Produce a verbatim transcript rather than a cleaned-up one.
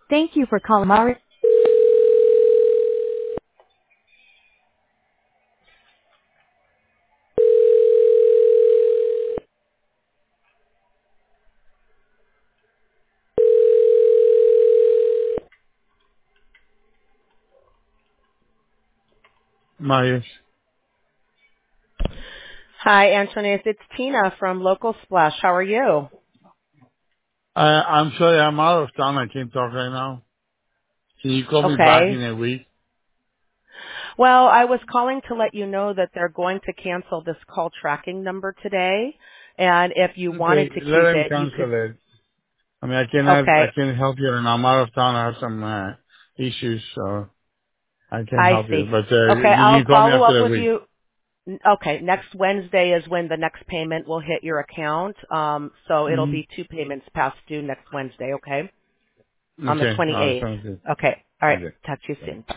Thank you for calling Mari. Marius. Hi, Antoinette. It's Tina from Local Splash. How are you? I, I'm sorry, I'm out of town. I can't talk right now. Can you call me back in Okay. a week? Well, I was calling to let you know that they're going to cancel this call tracking number today. And if you wanted Okay, to let keep him it, you could. cancel it. I mean, I cannot, I Okay. can't help you, and I'm out of town. I have some uh, issues, so I can't I help you. see. But uh, Okay. you I'll can call me follow up after a with week. you. Okay. Next Wednesday is when the next payment will hit your account. Um, so it'll be Mm-hmm. two payments past due next Wednesday. Okay. On the Okay, all right, twenty-eighth. sounds good. Okay. All right. Okay. Talk to you Bye. soon.